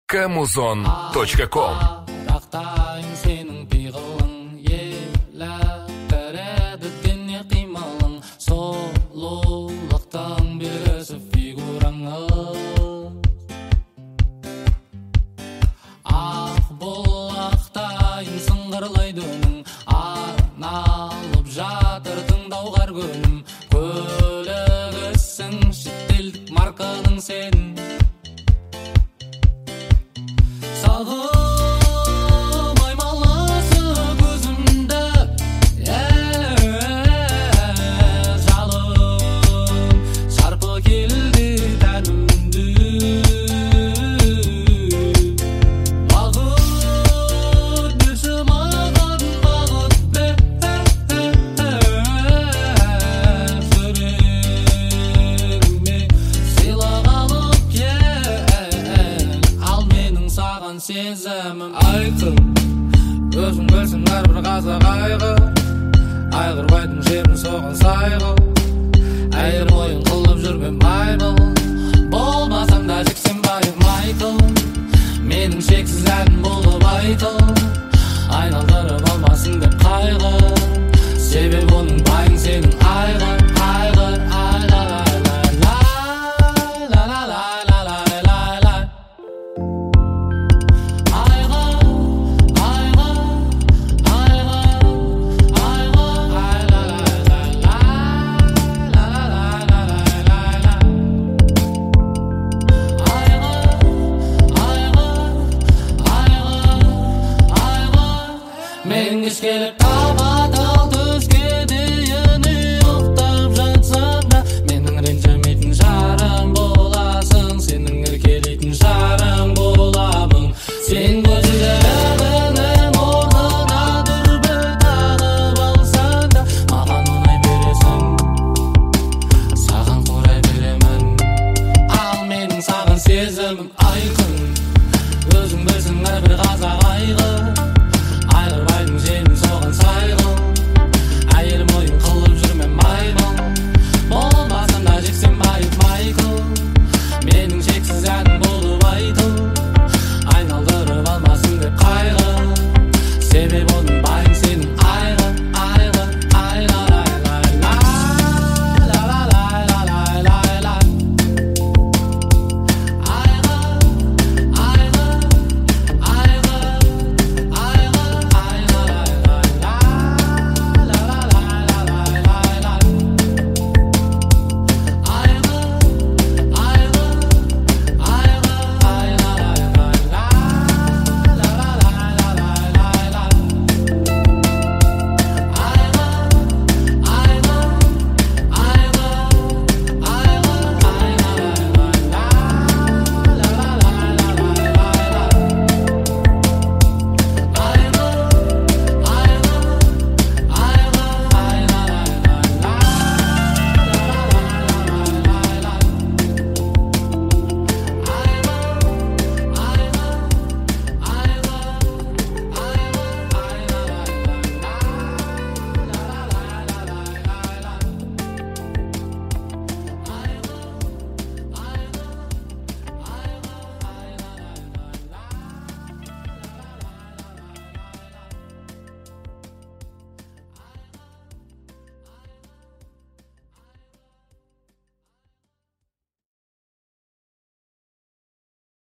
Kamuzon.com сезімім айқын өзің білсің әрбір қазақ айғырбайдың жерін соған сайғыл әйір ойын қылып жүрген байбыл болмасам да жексен байым Майкл менің шексіз әнім болып айтыл айналдырып алмасын деп қайғы себебі оның байың сенің айғыр Мен кеш келіп тапа-тал түске дейін ұйықтап жатсам да менің ренжімейтін жарым боласың сенің еркелейтін жарым боламын сен көзілдірігінің орнына дүрбі тағып алсаң да маған ұнай бересің саған құрай беремін ал менің саған сезімім айқын өзің білсің әрбір қазақ айғыр